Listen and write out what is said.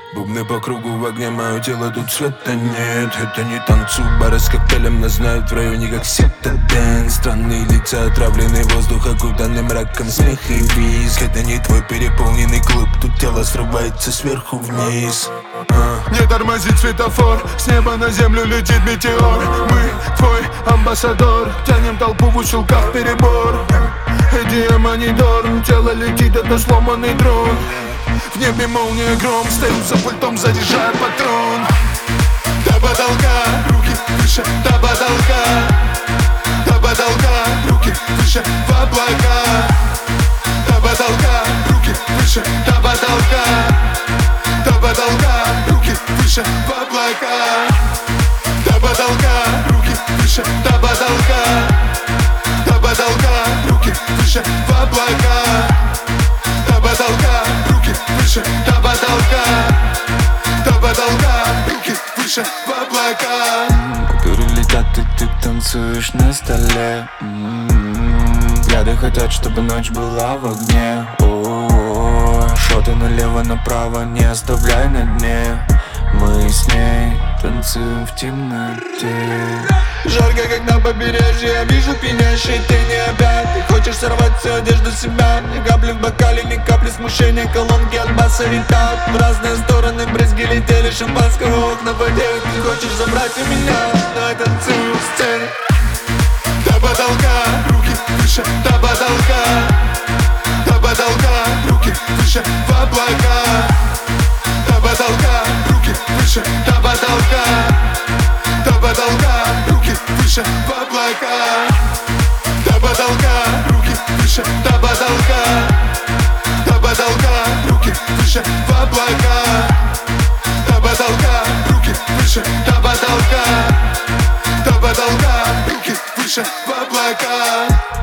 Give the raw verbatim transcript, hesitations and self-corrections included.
Бубны по кругу в огне, мое тело тут света нет. Это не танцуй, бары с коктейлем нас знают в районе как Ситаден. Странные лица, отравленный воздух, окутанный мраком, смех и визг. Это не твой переполненный клуб, тут тело срывается сверху вниз. а. Не тормози светофор, с неба на землю летит метеор. Мы твой амбассадор, тянем толпу в ущелках перебор. Эдди монитор, тело летит, это сломанный дрон. В небе молния, гром, стою за пультом, заряжаю патрон. До потолка, руки выше, до потолка. До потолка, руки выше, в облака. До потолка, руки выше, до потолка. До потолка, руки выше, в облака. До потолка, руки выше, до потолка. До потолка, руки выше, в облака. До потолка, руки выше, до потолка. До потолка, руки выше, в облака. Купюры летят, и ты танцуешь на столе. м-м-м. Взгляды хотят, чтобы ночь была в огне. О-о-о. Шоты налево-направо, не оставляй на дне. Мы с ней танцуем в темноте. Жарко, как на побережье, я вижу пьянящий, ты не опять. Ты хочешь сорвать всю одежду с себя. Ни капли в бокале, ни капли смущения. Колонки от баса летят в разные стороны, брызги летели, шампанского окна потеют. Ты хочешь забрать у меня, давай танцуем в сцене. До потолка, руки выше, до потолка. До потолка, руки выше, в облака. До потолка, руки выше, до потолка. До потолка, руки выше, в облака. До потолка, руки выше, до потолка. До потолка, руки выше, в облака. До потолка, руки выше, до потолка. До потолка, руки выше, в облака.